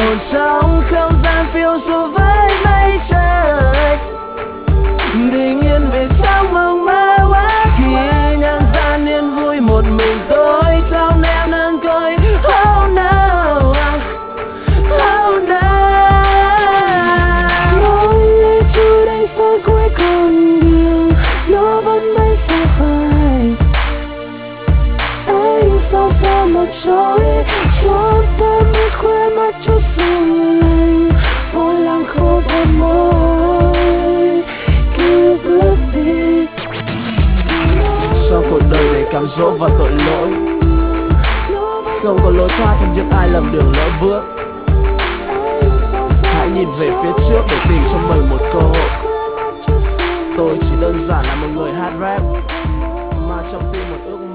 hồn trong không gian phiêu du với mây trời, bình yên về trong mộng mơ quá khi nhận ra niềm vui một mình tôi trong em đơn côi. Oh no, oh no. Mỗi lệ trôi đánh xa cuối con đường, nó vẫn bay xa phai. Anh sao sao mà trôi cho ta mới khóe mắt chút sương lạnh, vội làm khô đôi môi cứ bước đi. Sao cuộc đời đầy cám dỗ và tội lỗi, không có lối thoát cho những ai lầm đường lỡ bước. Hãy nhìn về phía trước để tìm cho mình một cơ hội. Tôi chỉ đơn giản là một người hát rap mà trong tim một ước mơ.